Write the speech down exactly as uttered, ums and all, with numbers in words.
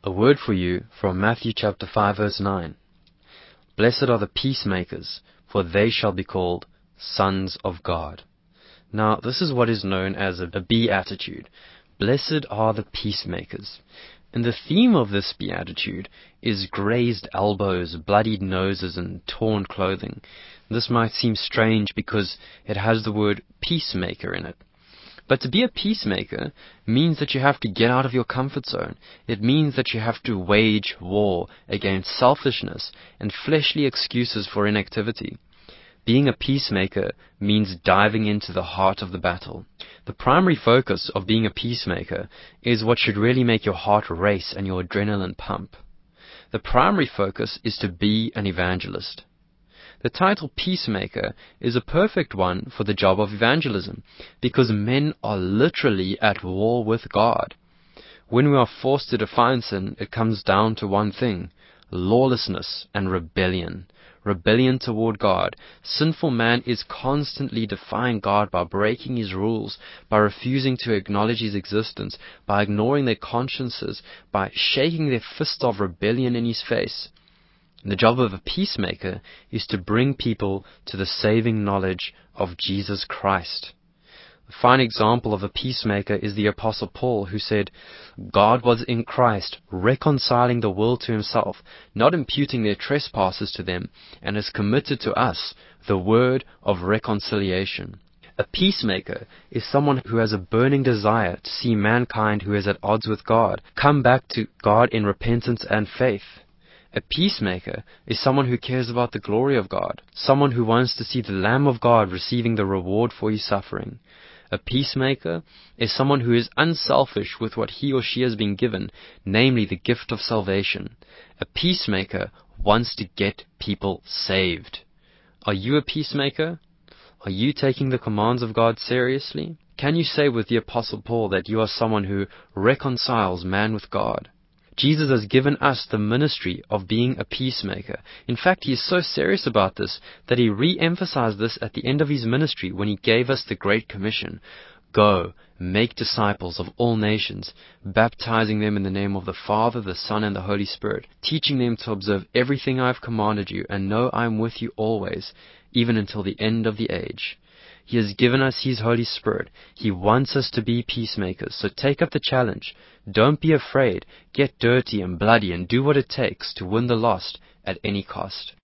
A word for you from Matthew chapter five verse nine. Blessed are the peacemakers, for they shall be called sons of God. Now, this is what is known as a beatitude. Blessed are the peacemakers. And the theme of this beatitude is grazed elbows, bloodied noses, and torn clothing. This might seem strange because it has the word peacemaker in it. But to be a peacemaker means that you have to get out of your comfort zone. It means that you have to wage war against selfishness and fleshly excuses for inactivity. Being a peacemaker means diving into the heart of the battle. The primary focus of being a peacemaker is what should really make your heart race and your adrenaline pump. The primary focus is to be an evangelist. The title peacemaker is a perfect one for the job of evangelism, because men are literally at war with God. When we are forced to define sin, it comes down to one thing: lawlessness and rebellion. Rebellion toward God. Sinful man is constantly defying God by breaking His rules, by refusing to acknowledge His existence, by ignoring their consciences, by shaking their fist of rebellion in His face. The job of a peacemaker is to bring people to the saving knowledge of Jesus Christ. A fine example of a peacemaker is the Apostle Paul, who said, God was in Christ, reconciling the world to Himself, not imputing their trespasses to them, and has committed to us the word of reconciliation. A peacemaker is someone who has a burning desire to see mankind who is at odds with God come back to God in repentance and faith. A peacemaker is someone who cares about the glory of God, someone who wants to see the Lamb of God receiving the reward for his suffering. A peacemaker is someone who is unselfish with what he or she has been given, namely the gift of salvation. A peacemaker wants to get people saved. Are you a peacemaker? Are you taking the commands of God seriously? Can you say with the Apostle Paul that you are someone who reconciles man with God? Jesus has given us the ministry of being a peacemaker. In fact, He is so serious about this that He re-emphasized this at the end of His ministry when He gave us the Great Commission. Go, make disciples of all nations, baptizing them in the name of the Father, the Son, and the Holy Spirit, teaching them to observe everything I have commanded you, and know I am with you always, even until the end of the age. He has given us His Holy Spirit. He wants us to be peacemakers. So take up the challenge. Don't be afraid. Get dirty and bloody and do what it takes to win the lost at any cost.